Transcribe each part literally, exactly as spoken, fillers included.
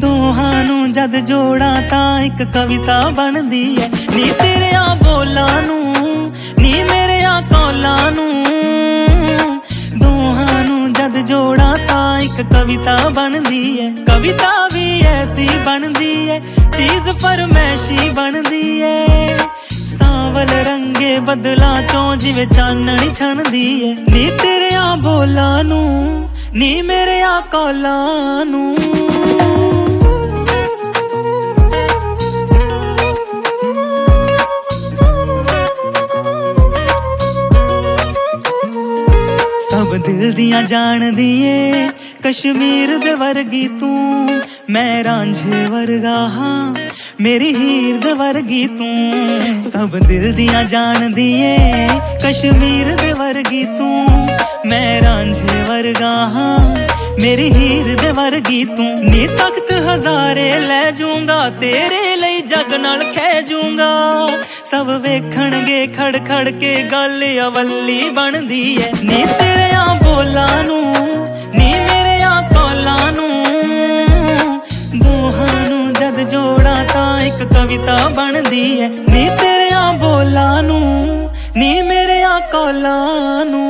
ਦੋਹਾਂ ਨੂੰ ਜਦ ਜੋੜਾਂ ਤਾਂ ਇੱਕ ਕਵਿਤਾ ਬਣਦੀ ਐ ਨੀ ਤੇਰਿਆਂ ਬੋਲਾਂ ਨੂੰ ਨੀ ਮੇਰਿਆਂ ਕੌਲਾਂ ਨੂੰ ਦੋਹਾਂ ਨੂੰ ਜਦ ਜੋੜਾਂ ਤਾਂ ਇੱਕ ਕਵਿਤਾ ਬਣਦੀ ਐ ਕਵਿਤਾ ਵੀ ਐਸੀ ਬਣਦੀ ਐ ਚੀਜ਼ ਫਰਮੈਸ਼ੀ ਬਣਦੀ ਐ ਸਾਵਲ ਰੰਗੇ ਬਦਲਾਂ ਚੋਂ ਜਿਵੇਂ ਚਾਨਣੀ ਛਣਦੀ ਐ ਨੀ ਤੇਰਿਆਂ ਬੋਲਾਂ ਨੂੰ ਨੀ ਮੇਰਿਆਂ ਕੌਲਾਂ ਨੂੰ ਸਭ ਦਿਲ ਦੀਆਂ ਜਾਣਦੀ ਏ ਕਸ਼ਮੀਰ ਦੇ ਵਰਗੀ ਤੂੰ ਮੈਂ ਰਾਂਝੇ ਵਰਗਾ ਹਾਂ ਮੇਰੀ ਹੀਰ ਦੇ ਵਰਗੀ ਤੂੰ ਸਭ ਦਿਲ ਦੀਆਂ ਜਾਣਦੀ ਏ ਕਸ਼ਮੀਰ ਦੇ ਵਰਗੀ ਤੂੰ ਮੈਂ ਰਾਂਝੇ ਵਰਗਾ ਹਾਂ ਮੇਰੀ ਹੀਰ ਦੇ ਵਰਗੀ ਤੂੰ ਨੀ ਤਖਤ ਹਜ਼ਾਰੇ ਲੈ ਜੂੰਗਾ ਤੇਰੇ ਲਈ ਜੱਗ ਨਾਲ ਖਹਿ ਜੂੰਗਾ ਸਭ ਵੇਖਣਗੇ ਖੜ ਖੜ ਕੇ ਗੱਲ ਅਵੱਲੀ ਬਣਦੀ ਐ ਨੀ ਤੇਰਿਆਂ ਬੋਲਾਂ ਨੂੰ ਨੀ ਮੇਰਿਆਂ ਕੌਲਾਂ ਨੂੰ ਦੋਹਾਂ ਨੂੰ ਜਦ ਜੋੜਾਂ ਤਾਂ ਇੱਕ ਕਵਿਤਾ ਬਣਦੀ ਐ ਨੀ ਤੇਰਿਆਂ ਬੋਲਾਂ ਨੂੰ ਨੀ ਮੇਰਿਆਂ ਕੌਲਾਂ ਨੂੰ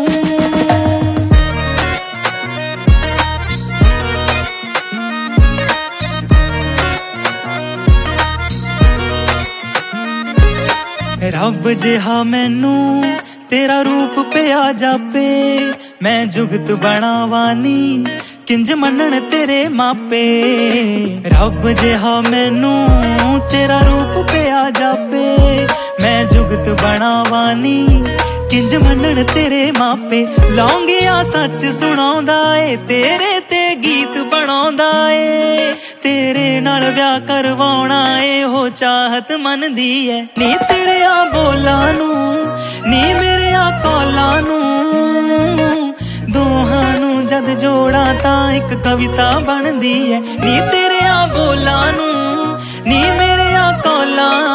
ਰੱਬ ਜਿਹਾ ਮੈਨੂੰ ਤੇਰਾ ਰੂਪ ਪਿਆ ਜਾਪੇ ਮੈਂ ਜੁਗਤ ਬਣਾਵਾਨੀ ਕਿੰਜ ਮੰਨਣ ਤੇਰੇ ਮਾਪੇ ਰੱਬ ਜਿਹਾ ਮੈਨੂੰ ਤੇਰਾ ਰੂਪ ਪਿਆ ਜਾਪੇ ਮੈਂ ਜੁਗਤ ਬਣਾਵਾਨੀ ਕਿੰਜ ਮੰਨਣ ਤੇਰੇ ਮਾਪੇ ਲੌਂਗਿਆ ਸੱਚ ਸੁਣਾਉਂਦਾ ਏ ਤੇਰੇ ਤੇ ਗੀਤ ਬਣਾਉਂਦਾ ਏ ਤੇਰੇ ਨਾਲ ਵਿਆਹ ਕਰਵਾਉਣਾ ਏ ਹੋ ਚਾਹਤ ਮੰਨਦੀ ਏ ਨੀ ਤੇਰਿਆਂ ਬੋਲਾਂ ਨੂੰ ਨੀ ਮੇਰਿਆਂ ਕੌਲਾਂ ਨੂੰ ਦੋਹਾਂ ਨੂੰ ਜਦ ਜੋੜਾਂ ਤਾਂ ਇੱਕ ਕਵਿਤਾ ਬਣਦੀ ਏ ਨੀ ਤੇਰਿਆਂ ਬੋਲਾਂ ਨੂੰ ਨੀ ਮੇਰਿਆਂ ਕੌਲਾਂ